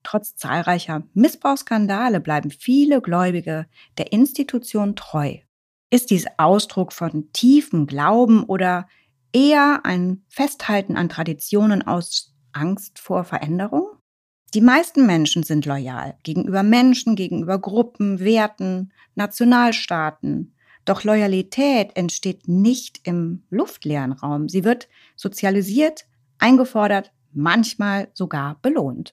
Trotz zahlreicher Missbrauchsskandale bleiben viele Gläubige der Institution treu. Ist dies Ausdruck von tiefem Glauben oder eher ein Festhalten an Traditionen aus Angst vor Veränderung? Die meisten Menschen sind loyal gegenüber Menschen, gegenüber Gruppen, Werten, Nationalstaaten. Doch Loyalität entsteht nicht im luftleeren Raum. Sie wird sozialisiert, eingefordert, manchmal sogar belohnt.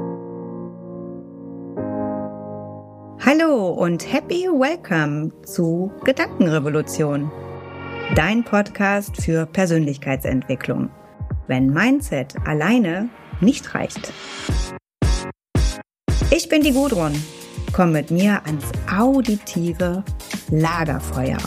Hallo und happy welcome zu Gedankenrevolution, dein Podcast für Persönlichkeitsentwicklung, wenn Mindset alleine nicht reicht. Ich bin die Gudrun, komm mit mir ans auditive Lagerfeuer.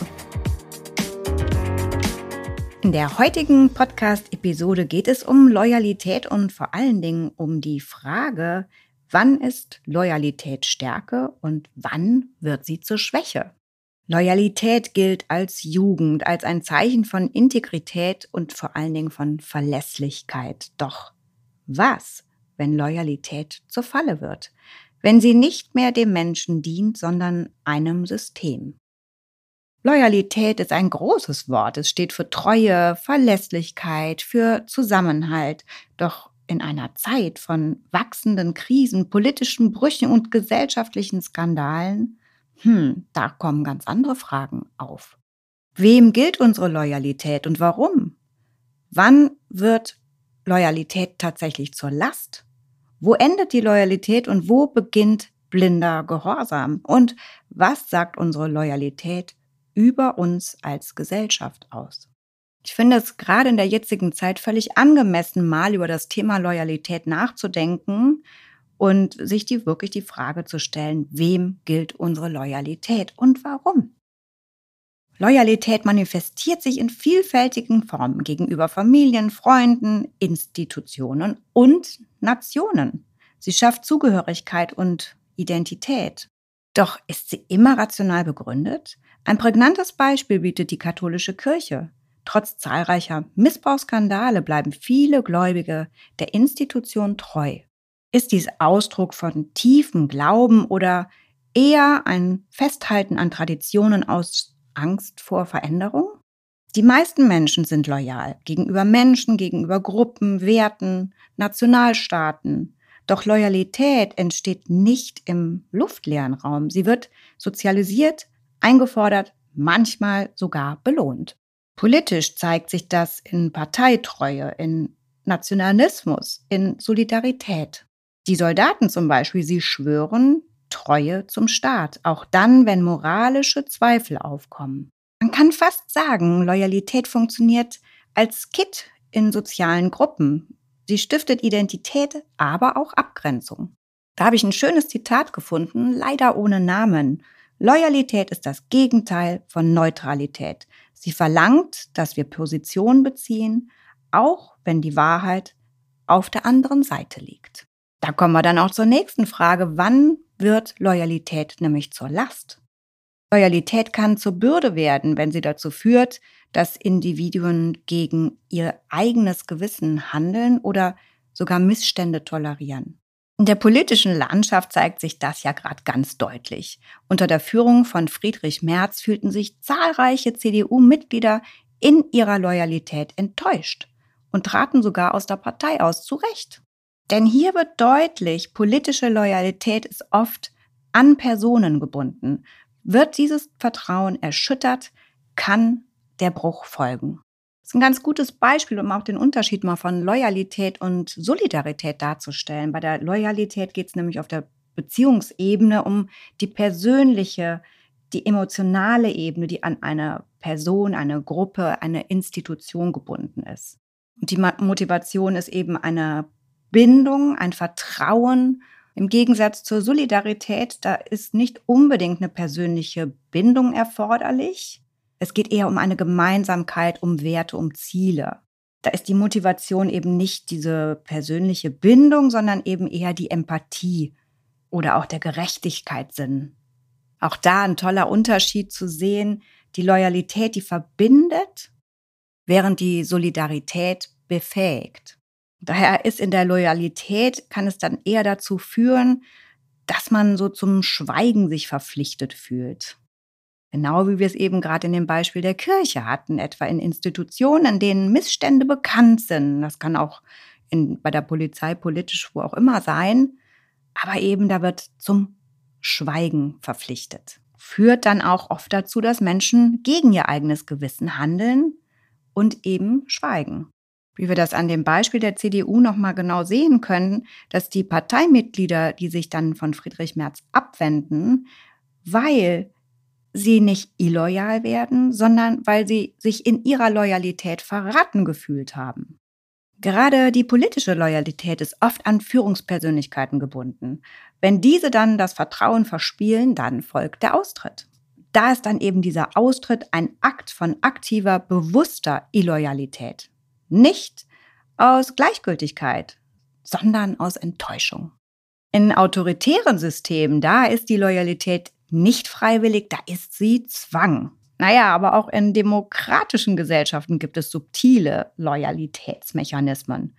In der heutigen Podcast-Episode geht es um Loyalität und vor allen Dingen um die Frage, wann ist Loyalität Stärke und wann wird sie zur Schwäche? Loyalität gilt als Jugend, als ein Zeichen von Integrität und vor allen Dingen von Verlässlichkeit. Doch was, wenn Loyalität zur Falle wird? Wenn sie nicht mehr dem Menschen dient, sondern einem System? Loyalität ist ein großes Wort. Es steht für Treue, Verlässlichkeit, für Zusammenhalt. Doch in einer Zeit von wachsenden Krisen, politischen Brüchen und gesellschaftlichen Skandalen, da kommen ganz andere Fragen auf. Wem gilt unsere Loyalität und warum? Wann wird Loyalität tatsächlich zur Last? Wo endet die Loyalität und wo beginnt blinder Gehorsam? Und was sagt unsere Loyalität über uns als Gesellschaft aus? Ich finde es gerade in der jetzigen Zeit völlig angemessen, mal über das Thema Loyalität nachzudenken und sich wirklich die Frage zu stellen, wem gilt unsere Loyalität und warum? Loyalität manifestiert sich in vielfältigen Formen gegenüber Familien, Freunden, Institutionen und Nationen. Sie schafft Zugehörigkeit und Identität. Doch ist sie immer rational begründet? Ein prägnantes Beispiel bietet die katholische Kirche. Trotz zahlreicher Missbrauchsskandale bleiben viele Gläubige der Institution treu. Ist dies Ausdruck von tiefem Glauben oder eher ein Festhalten an Traditionen aus Angst vor Veränderung? Die meisten Menschen sind loyal gegenüber Menschen, gegenüber Gruppen, Werten, Nationalstaaten. Doch Loyalität entsteht nicht im luftleeren Raum. Sie wird sozialisiert, eingefordert, manchmal sogar belohnt. Politisch zeigt sich das in Parteitreue, in Nationalismus, in Solidarität. Die Soldaten zum Beispiel, sie schwören Treue zum Staat, auch dann, wenn moralische Zweifel aufkommen. Man kann fast sagen, Loyalität funktioniert als Kit in sozialen Gruppen. Sie stiftet Identität, aber auch Abgrenzung. Da habe ich ein schönes Zitat gefunden, leider ohne Namen. Loyalität ist das Gegenteil von Neutralität. Sie verlangt, dass wir Position beziehen, auch wenn die Wahrheit auf der anderen Seite liegt. Da kommen wir dann auch zur nächsten Frage, wann wird Loyalität nämlich zur Last? Loyalität kann zur Bürde werden, wenn sie dazu führt, dass Individuen gegen ihr eigenes Gewissen handeln oder sogar Missstände tolerieren. In der politischen Landschaft zeigt sich das ja gerade ganz deutlich. Unter der Führung von Friedrich Merz fühlten sich zahlreiche CDU-Mitglieder in ihrer Loyalität enttäuscht und traten sogar aus der Partei aus, zu Recht. Denn hier wird deutlich, politische Loyalität ist oft an Personen gebunden. Wird dieses Vertrauen erschüttert, kann der Bruch folgen. Das ist ein ganz gutes Beispiel, um auch den Unterschied mal von Loyalität und Solidarität darzustellen. Bei der Loyalität geht es nämlich auf der Beziehungsebene um die persönliche, die emotionale Ebene, die an eine Person, eine Gruppe, eine Institution gebunden ist. Und die Motivation ist eben eine Bindung, ein Vertrauen. Im Gegensatz zur Solidarität, da ist nicht unbedingt eine persönliche Bindung erforderlich. Es geht eher um eine Gemeinsamkeit, um Werte, um Ziele. Da ist die Motivation eben nicht diese persönliche Bindung, sondern eben eher die Empathie oder auch der Gerechtigkeitssinn. Auch da ein toller Unterschied zu sehen. Die Loyalität, die verbindet, während die Solidarität befähigt. Daher ist in der Loyalität, kann es dann eher dazu führen, dass man so zum Schweigen sich verpflichtet fühlt. Genau wie wir es eben gerade in dem Beispiel der Kirche hatten, etwa in Institutionen, in denen Missstände bekannt sind. Das kann auch bei der Polizei, politisch, wo auch immer sein. Aber eben da wird zum Schweigen verpflichtet. Führt dann auch oft dazu, dass Menschen gegen ihr eigenes Gewissen handeln und eben schweigen. Wie wir das an dem Beispiel der CDU nochmal genau sehen können, dass die Parteimitglieder, die sich dann von Friedrich Merz abwenden, weil sie nicht illoyal werden, sondern weil sie sich in ihrer Loyalität verraten gefühlt haben. Gerade die politische Loyalität ist oft an Führungspersönlichkeiten gebunden. Wenn diese dann das Vertrauen verspielen, dann folgt der Austritt. Da ist dann eben dieser Austritt ein Akt von aktiver, bewusster Illoyalität. Nicht aus Gleichgültigkeit, sondern aus Enttäuschung. In autoritären Systemen, da ist die Loyalität nicht freiwillig, da ist sie Zwang. Naja, aber auch in demokratischen Gesellschaften gibt es subtile Loyalitätsmechanismen.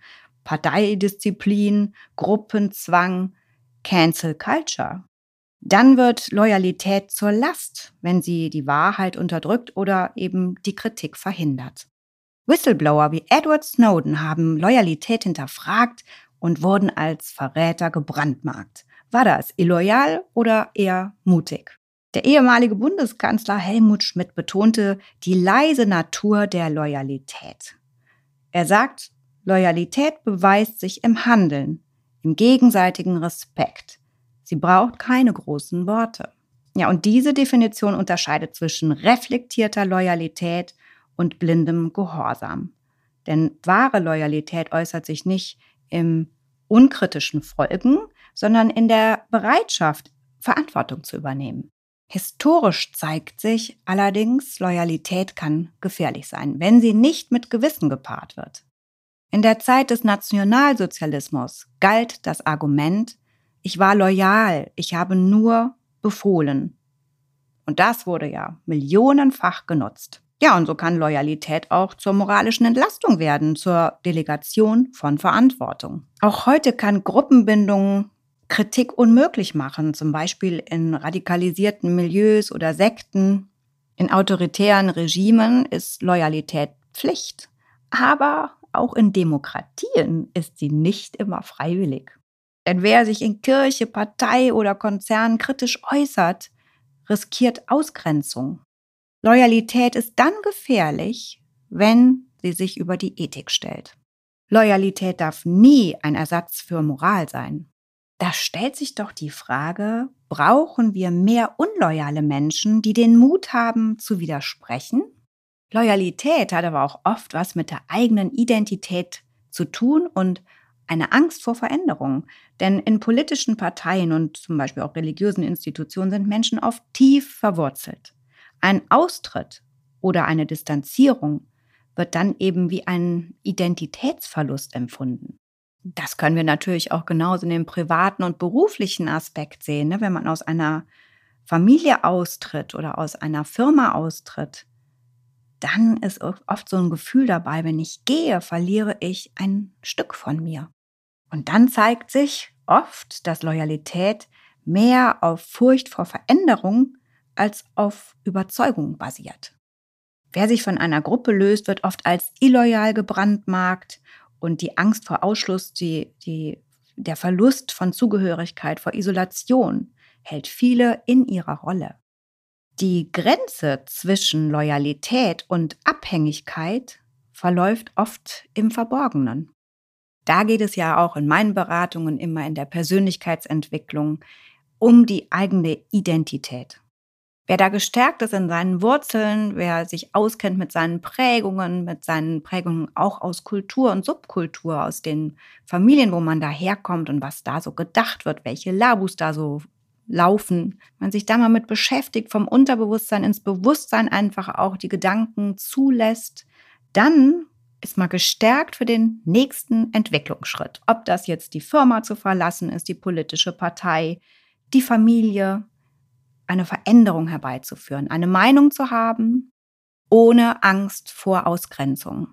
Parteidisziplin, Gruppenzwang, Cancel Culture. Dann wird Loyalität zur Last, wenn sie die Wahrheit unterdrückt oder eben die Kritik verhindert. Whistleblower wie Edward Snowden haben Loyalität hinterfragt und wurden als Verräter gebrandmarkt. War das illoyal oder eher mutig? Der ehemalige Bundeskanzler Helmut Schmidt betonte die leise Natur der Loyalität. Er sagt, Loyalität beweist sich im Handeln, im gegenseitigen Respekt. Sie braucht keine großen Worte. Ja, und diese Definition unterscheidet zwischen reflektierter Loyalität und blindem Gehorsam. Denn wahre Loyalität äußert sich nicht im unkritischen Folgen, sondern in der Bereitschaft, Verantwortung zu übernehmen. Historisch zeigt sich allerdings, Loyalität kann gefährlich sein, wenn sie nicht mit Gewissen gepaart wird. In der Zeit des Nationalsozialismus galt das Argument, ich war loyal, ich habe nur befohlen. Und das wurde ja millionenfach genutzt. Ja, und so kann Loyalität auch zur moralischen Entlastung werden, zur Delegation von Verantwortung. Auch heute kann Gruppenbindung Kritik unmöglich machen, zum Beispiel in radikalisierten Milieus oder Sekten. In autoritären Regimen ist Loyalität Pflicht, aber auch in Demokratien ist sie nicht immer freiwillig. Denn wer sich in Kirche, Partei oder Konzern kritisch äußert, riskiert Ausgrenzung. Loyalität ist dann gefährlich, wenn sie sich über die Ethik stellt. Loyalität darf nie ein Ersatz für Moral sein. Da stellt sich doch die Frage, brauchen wir mehr unloyale Menschen, die den Mut haben, zu widersprechen? Loyalität hat aber auch oft was mit der eigenen Identität zu tun und eine Angst vor Veränderung. Denn in politischen Parteien und zum Beispiel auch religiösen Institutionen sind Menschen oft tief verwurzelt. Ein Austritt oder eine Distanzierung wird dann eben wie ein Identitätsverlust empfunden. Das können wir natürlich auch genauso in dem privaten und beruflichen Aspekt sehen, ne? Wenn man aus einer Familie austritt oder aus einer Firma austritt, dann ist oft so ein Gefühl dabei, wenn ich gehe, verliere ich ein Stück von mir. Und dann zeigt sich oft, dass Loyalität mehr auf Furcht vor Veränderung als auf Überzeugung basiert. Wer sich von einer Gruppe löst, wird oft als illoyal gebrandmarkt und die Angst vor Ausschluss, der Verlust von Zugehörigkeit, vor Isolation hält viele in ihrer Rolle. Die Grenze zwischen Loyalität und Abhängigkeit verläuft oft im Verborgenen. Da geht es ja auch in meinen Beratungen immer in der Persönlichkeitsentwicklung um die eigene Identität. Wer da gestärkt ist in seinen Wurzeln, wer sich auskennt mit seinen Prägungen auch aus Kultur und Subkultur, aus den Familien, wo man da herkommt und was da so gedacht wird, welche Labus da so laufen. Wenn man sich da mal mit beschäftigt, vom Unterbewusstsein ins Bewusstsein einfach auch die Gedanken zulässt, dann ist man gestärkt für den nächsten Entwicklungsschritt. Ob das jetzt die Firma zu verlassen ist, die politische Partei, die Familie, eine Veränderung herbeizuführen, eine Meinung zu haben, ohne Angst vor Ausgrenzung.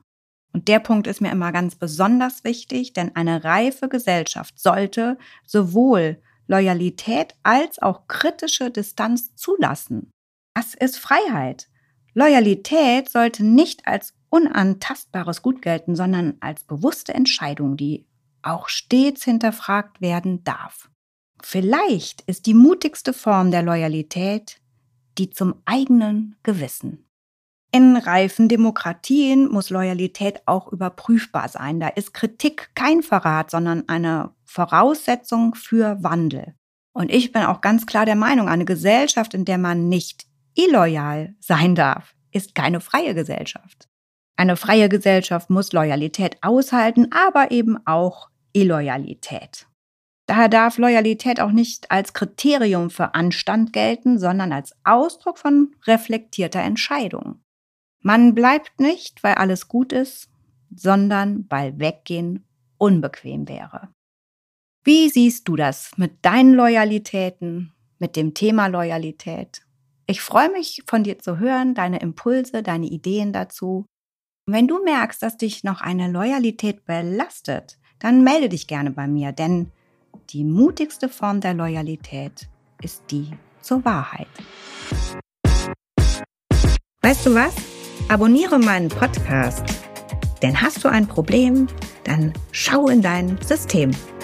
Und der Punkt ist mir immer ganz besonders wichtig, denn eine reife Gesellschaft sollte sowohl Loyalität als auch kritische Distanz zulassen. Das ist Freiheit. Loyalität sollte nicht als unantastbares Gut gelten, sondern als bewusste Entscheidung, die auch stets hinterfragt werden darf. Vielleicht ist die mutigste Form der Loyalität die zum eigenen Gewissen. In reifen Demokratien muss Loyalität auch überprüfbar sein. Da ist Kritik kein Verrat, sondern eine Voraussetzung für Wandel. Und ich bin auch ganz klar der Meinung, eine Gesellschaft, in der man nicht illoyal sein darf, ist keine freie Gesellschaft. Eine freie Gesellschaft muss Loyalität aushalten, aber eben auch Illoyalität. Daher darf Loyalität auch nicht als Kriterium für Anstand gelten, sondern als Ausdruck von reflektierter Entscheidung. Man bleibt nicht, weil alles gut ist, sondern weil Weggehen unbequem wäre. Wie siehst du das mit deinen Loyalitäten, mit dem Thema Loyalität? Ich freue mich, von dir zu hören, deine Impulse, deine Ideen dazu. Und wenn du merkst, dass dich noch eine Loyalität belastet, dann melde dich gerne bei mir, denn die mutigste Form der Loyalität ist die zur Wahrheit. Weißt du was? Abonniere meinen Podcast. Denn hast du ein Problem, dann schau in dein System.